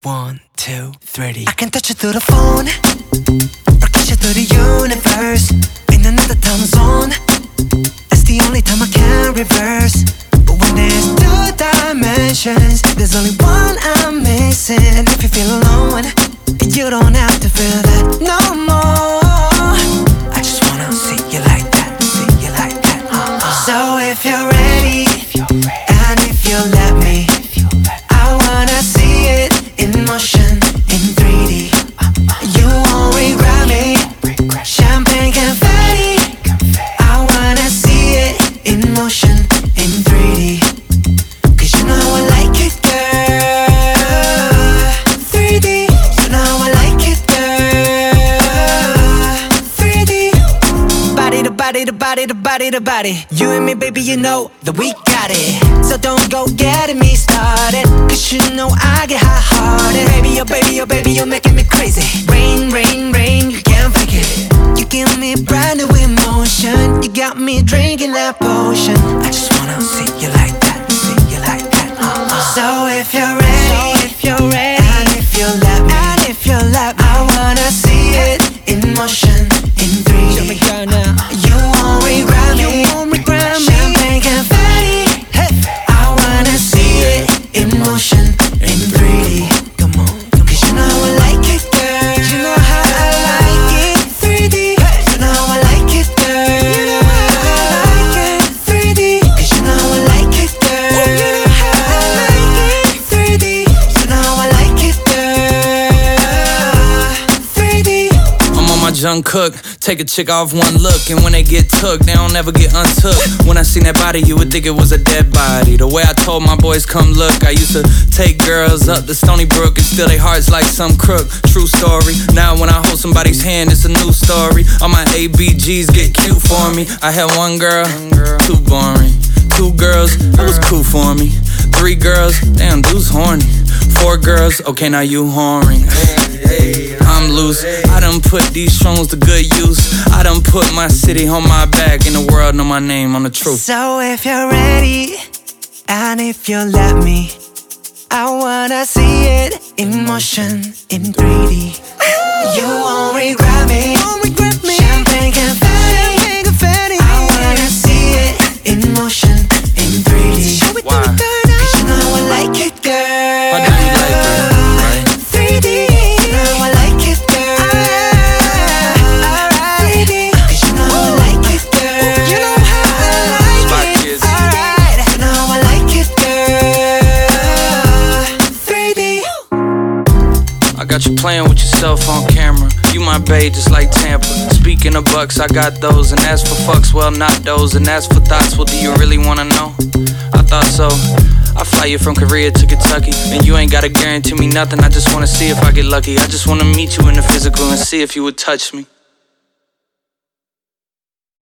1, 2, 3D. I can touch you through the phone or kiss you through the universe. In another time zone, it's the only time I can reverse. But when there's two dimensions, there's only one I'm missing. And if you feel alone, you don't have to feel that no more. I just wanna see you like that, see you like that. So if you're ready, and if you let me, I wanna see it in motion, in 3D. You won't regret me. Champagne confetti. I wanna see it in motion, in 3D. Cause you know I like it, girl. 3D. You know I like it, girl. 3D. Body to body to body to body to body. You and me, baby, you know that we got it. So don't go getting me started, cause you know I get hot-hearted. Baby, oh baby, oh baby, you're making me crazy. Rain, rain, rain, you can't fake it. You give me brand new emotion. You got me drinking that potion. I just wanna see you like that, see you like that. So if you're ready, and if you let me, I wanna see it in motion, in 3D. Show me girl now. You won't regret me. Champagne confetti. Hey. I wanna see it in motion, in 3D. Come on, cause you know I like it, girl. You know how I like it, 3D. Hey. You know I like it, girl. You know how I like it, 3D. Cause you know I like it, girl. You know how I like it, 3D. You know I like it, girl. 3D. I'm on my Jung Cook. Take a chick off one look, and when they get took, they don't ever get untook. When I seen that body, you would think it was a dead body. The way I told my boys, come look, I used to take girls up to Stony Brook and steal their hearts like some crook. True story. Now when I hold somebody's hand, it's a new story. All my ABGs get cute for me. I had one girl, too boring. 2 girls, it was cool for me. 3 girls, damn, dude's horny. 4 girls, okay, now you whoring. I'm loose, I done put these songs to good use. I done put my city on my back, and the world know my name, I'm the truth. So if you're ready, and if you let me, I wanna see it in motion, in 3D. You won't regret me. Champagne confetti. I wanna see it in motion, in 3D. Why? Cause you know I like it, girl. Why do you like it, right? 3D. You know I like it, girl. Alright. 3D. Cause you know I like it, girl. You know how I like it. Alright. You know I like it, girl. 3D. I got you playing with yourself on camera. You my bae just like Tampa. Speaking of bucks, I got those. And as for fucks, well, not those. And as for thoughts, well, do you really wanna know? I thought so. I fly you from Korea to Kentucky, and you ain't gotta guarantee me nothing. I just wanna see if I get lucky. I just wanna meet you in the physical and see if you would touch me.